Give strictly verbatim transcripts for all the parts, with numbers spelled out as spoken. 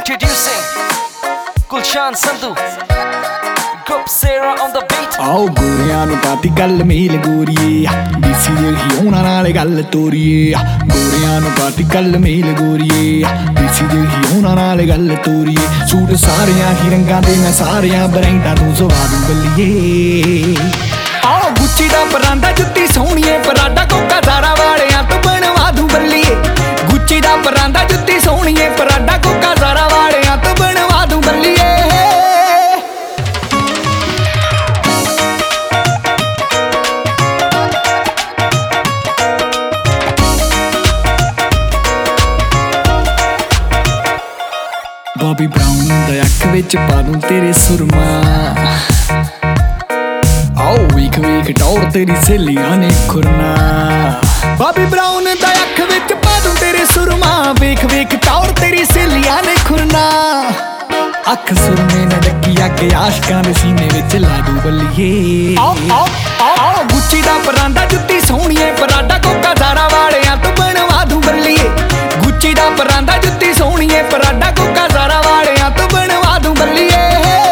Introducing Gulshan Sandhu, Group Sarah on the beat. आओ गोरियां नू पाती गल मेल गोरिए देसी जेही होना नाले गल तोरिए गोरियां नू पाती गल मेल गोरिए देसी जेही होना नाले गल तोरिए सूट सारियां ही रंगां दे मैं सारियां ब्रांडां तू सवा दूं गलिए आओ गुच्ची दा परांदा जुत्ती सोहणीए पराडा कोका ज़ारा वालियां तू बनवा दूं बल्लीए गुच्ची दा परांदा जुत्ती सोहणीए पराडा कोका ज़ारा वालियां तू बनवा दूं बल्लीए बॉबी ब्राउन दा अख विच पा दूं तेरे सुरमा आओ वीख वीख टौर तेरी सहेलियां ने खुरना बॉबी ब्राउन दा अख विच पा दूं तेरे सुरमा वीख वीख टौर तेरी सहेलियां ने खुरना अख सुरमे न डकी अग आशकां दे सीने विच ला दूं बल्लीए आओ आओ आओ गुच्ची दा परांदा जुत्ती सोहणीए पराडा कोका ज़ारा वालियां तू बनवा दूं बल्लीए गुच्ची दा परांदा जुत्ती सोहणीए पराडा कोका ज़ारा वालियां तू बनवा दूं बल्लीए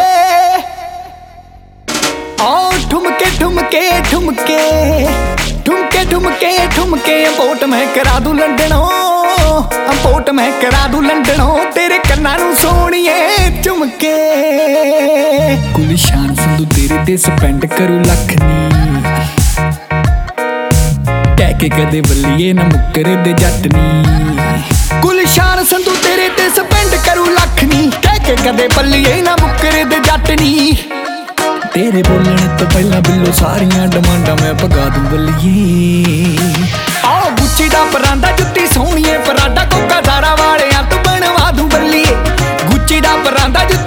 आओ ठुमके ठुमके ठुमके ठुमके ठुमके ठुमके अंपोट मैं करा दूं लंडनों अंपोट मैं करा दूं लंडनों तेरे कन्नां नूं सोहणीए झुमके गुलशान संधू तेरे ते स्पेंड करूं लख नी कह के कदे बल्लीए ना मुक्कर दे जट नी गुलशान संधू तेरे ते स्पेंड करूं लख नी कह के कदे बल्लीए ना मुक्कर दे जट नी तेरे बोलने तो पहला बिल्लो सारियां डिमांडां मैं भगा दूं बल्लीए आओ गुच्ची दा परांदा जुत्ती सोहणीए पराडा कोका ज़ारा वालियां तू बनवा दूं बल्लीए गुच्ची दा परांदा जुत्ती